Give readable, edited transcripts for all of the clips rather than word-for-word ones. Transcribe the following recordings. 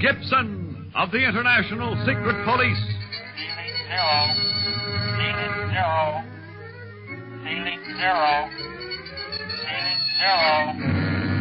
Gibson of the International Secret Police. Ceiling zero. Ceiling zero.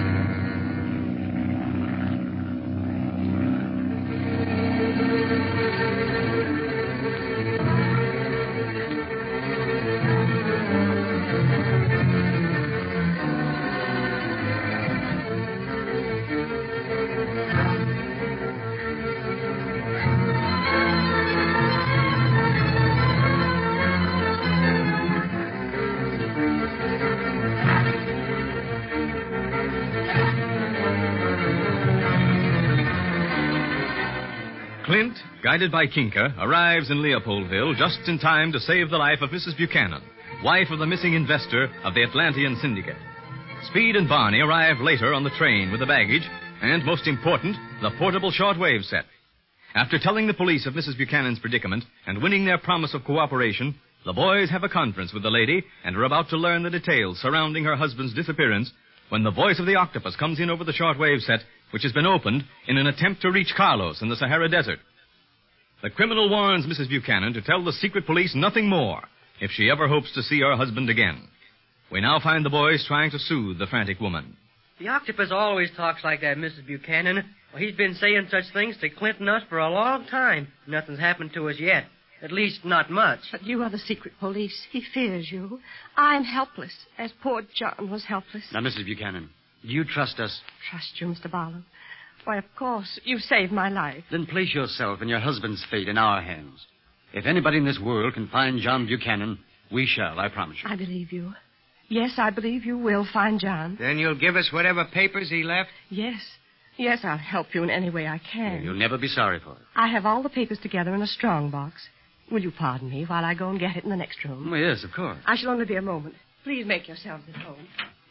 Clint, guided by Kinka, arrives in Leopoldville just in time to save the life of Mrs. Buchanan, wife of the missing investor of the Atlantean Syndicate. Speed and Barney arrive later on the train with the baggage and, most important, the portable shortwave set. After telling the police of Mrs. Buchanan's predicament and winning their promise of cooperation, the boys have a conference with the lady and are about to learn the details surrounding her husband's disappearance when the voice of the octopus comes in over the shortwave set, which has been opened in an attempt to reach Carlos in the Sahara Desert. The criminal warns Mrs. Buchanan to tell the secret police nothing more if she ever hopes to see her husband again. We now find the boys trying to soothe the frantic woman. The octopus always talks like that, Mrs. Buchanan. Well, he's been saying such things to Clint and us for a long time. Nothing's happened to us yet. At least, not much. But you are the secret police. He fears you. I'm helpless, as poor John was helpless. Now, Mrs. Buchanan, do you trust us? Trust you, Mr. Barlow? Why, of course. You saved my life. Then place yourself and your husband's fate in our hands. If anybody in this world can find John Buchanan, we shall, I promise you. I believe you. Yes, I believe you will find John. Then you'll give us whatever papers he left? Yes. Yes, I'll help you in any way I can. You'll never be sorry for it. I have all the papers together in a strong box. Will you pardon me while I go and get it in the next room? Well, yes, of course. I shall only be a moment. Please make yourselves at home.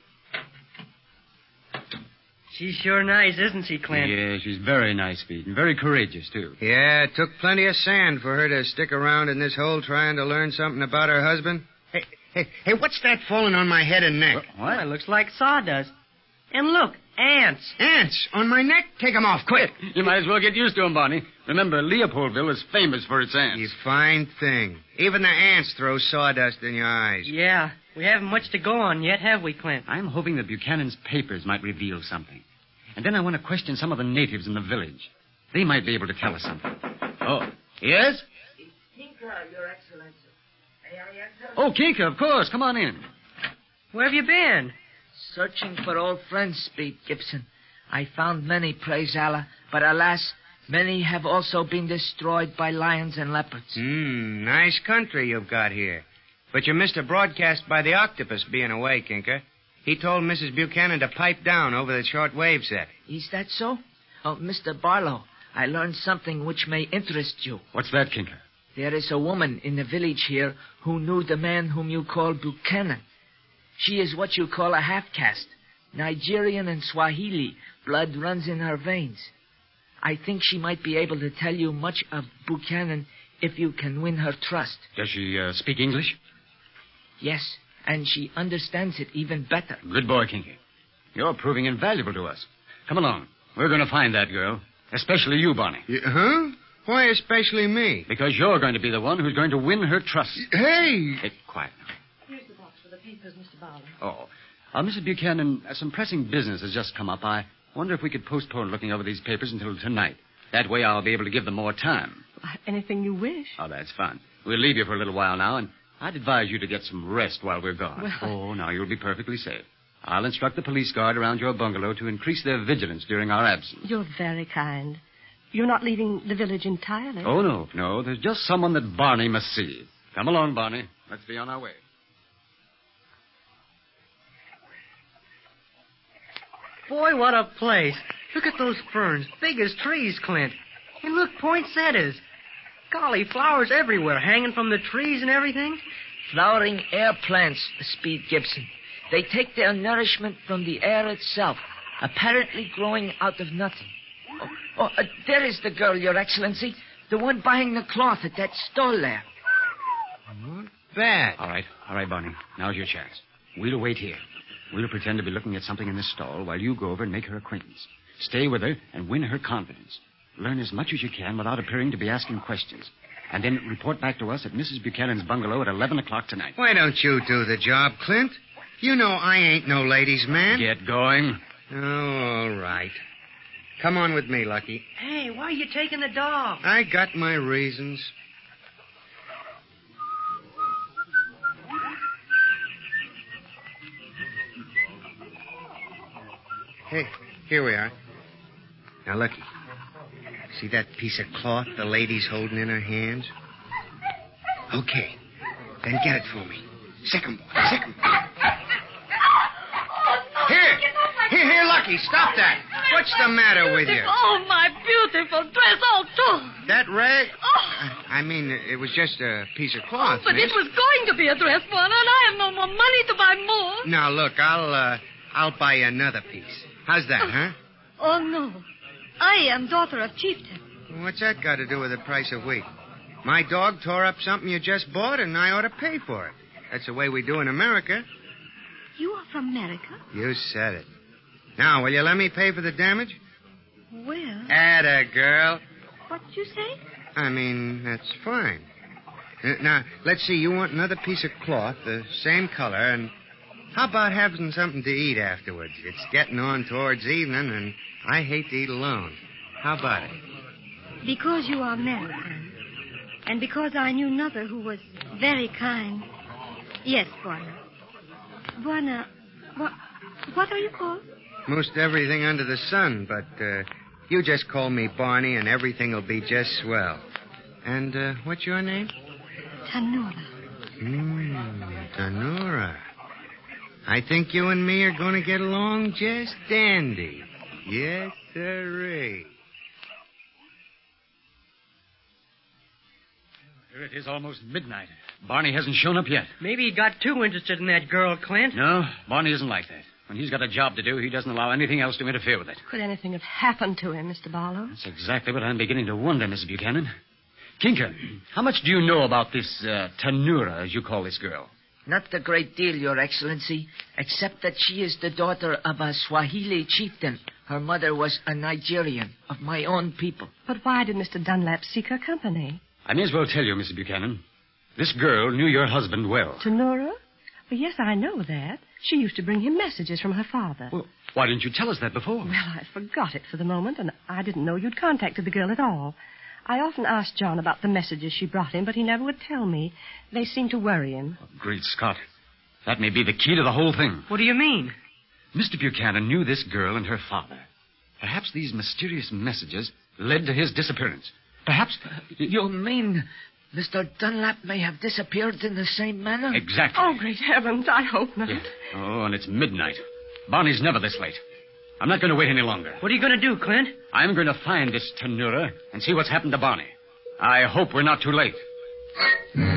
She's sure nice, isn't she, Clint? Yeah, she's very nice, Pete, and very courageous, too. Yeah, it took plenty of sand for her to stick around in this hole trying to learn something about her husband. Hey, what's that falling on my head and neck? What? Well, it looks like sawdust. And look, ants. Ants on my neck? Take them off, quick. You might as well get used to them, Barney. Remember, Leopoldville is famous for its ants. You fine thing. Even the ants throw sawdust in your eyes. Yeah, we haven't much to go on yet, have we, Clint? I'm hoping that Buchanan's papers might reveal something. And then I want to question some of the natives in the village. They might be able to tell us something. Oh, yes? It's Kinka, Your Excellency. May I enter? Oh, Kinka, of course. Come on in. Where have you been? Searching for old friends, Speed Gibson. I found many, praise Allah, but alas, many have also been destroyed by lions and leopards. Nice country you've got here. But you missed a broadcast by the octopus being away, Kinka. He told Mrs. Buchanan to pipe down over the short wave set. Is that so? Oh, Mr. Barlow, I learned something which may interest you. What's that, Kinka? There is a woman in the village here who knew the man whom you call Buchanan. She is what you call a half-caste. Nigerian and Swahili. Blood runs in her veins. I think she might be able to tell you much of Buchanan if you can win her trust. Does she speak English? Yes, and she understands it even better. Good boy, Kinky. You're proving invaluable to us. Come along. We're going to find that girl. Especially you, Barney. Huh? Why especially me? Because you're going to be the one who's going to win her trust. Hey! Hey, quiet now. Here's the box for the papers, Mr. Barlow. Oh. Mrs. Buchanan, some pressing business has just come up. I wonder if we could postpone looking over these papers until tonight. That way I'll be able to give them more time. Anything you wish. Oh, that's fine. We'll leave you for a little while now, and I'd advise you to get some rest while we're gone. Well, Oh, now you'll be perfectly safe. I'll instruct the police guard around your bungalow to increase their vigilance during our absence. You're very kind. You're not leaving the village entirely. Oh, no. There's just someone that Barney must see. Come along, Barney. Let's be on our way. Boy, what a place. Look at those ferns. Big as trees, Clint. And look, poinsettias. Golly, flowers everywhere, hanging from the trees and everything. Flowering air plants, Speed Gibson. They take their nourishment from the air itself, apparently growing out of nothing. There is the girl, Your Excellency. The one buying the cloth at that stall there. Not bad. All right, Barney. Now's your chance. We'll wait here. We'll pretend to be looking at something in this stall while you go over and make her acquaintance. Stay with her and win her confidence. Learn as much as you can without appearing to be asking questions. And then report back to us at Mrs. Buchanan's bungalow at 11 o'clock tonight. Why don't you do the job, Clint? You know I ain't no ladies' man. Get going. Oh, all right. Come on with me, Lucky. Hey, why are you taking the dog? I got my reasons. Hey, here we are. Now, Lucky, see that piece of cloth the lady's holding in her hands? Okay, then get it for me. Second boy, second boy. Here, Lucky, stop that. What's the matter with you? Oh, my beautiful dress, all too. That rag? Oh. I mean, it was just a piece of cloth, But miss. it was going to be a dress, Juana, and I have no more money to buy more. Now, look, I'll buy you another piece. How's that, huh? Oh, no. I am daughter of chieftain. What's that got to do with the price of wheat? My dog tore up something you just bought, and I ought to pay for it. That's the way we do in America. You are from America? You said it. Now, will you let me pay for the damage? Well, Atta girl. what did you say? I mean, that's fine. Now, let's see. You want another piece of cloth, the same color, and how about having something to eat afterwards? It's getting on towards evening, and I hate to eat alone. How about it? Because you are American, and because I knew another who was very kind. Yes, Buana. Buana, what are you called? Most everything under the sun, but you just call me Barney, and everything will be just swell. And what's your name? Tanura. Tanura. I think you and me are going to get along just dandy. Yes, sirree. Here it is almost midnight. Barney hasn't shown up yet. Maybe he got too interested in that girl, Clint. No, Barney isn't like that. When he's got a job to do, he doesn't allow anything else to interfere with it. Could anything have happened to him, Mr. Barlow? That's exactly what I'm beginning to wonder, Mrs. Buchanan. Kinker, how much do you know about this Tanura, as you call this girl? Not a great deal, Your Excellency, except that she is the daughter of a Swahili chieftain. Her mother was a Nigerian of my own people. But why did Mr. Dunlap seek her company? I may as well tell you, Mrs. Buchanan. This girl knew your husband well. Tanura? Well, yes, I know that. She used to bring him messages from her father. Well, why didn't you tell us that before? Well, I forgot it for the moment, and I didn't know you'd contacted the girl at all. I often asked John about the messages she brought him, but he never would tell me. They seemed to worry him. Oh, great Scott. That may be the key to the whole thing. What do you mean? Mr. Buchanan knew this girl and her father. Perhaps these mysterious messages led to his disappearance. Perhaps... You mean Mr. Dunlap may have disappeared in the same manner? Exactly. Oh, great heavens, I hope not. Yeah. Oh, and it's midnight. Barney's never this late. I'm not going to wait any longer. What are you going to do, Clint? I'm going to find this Tanura and see what's happened to Barney. I hope we're not too late.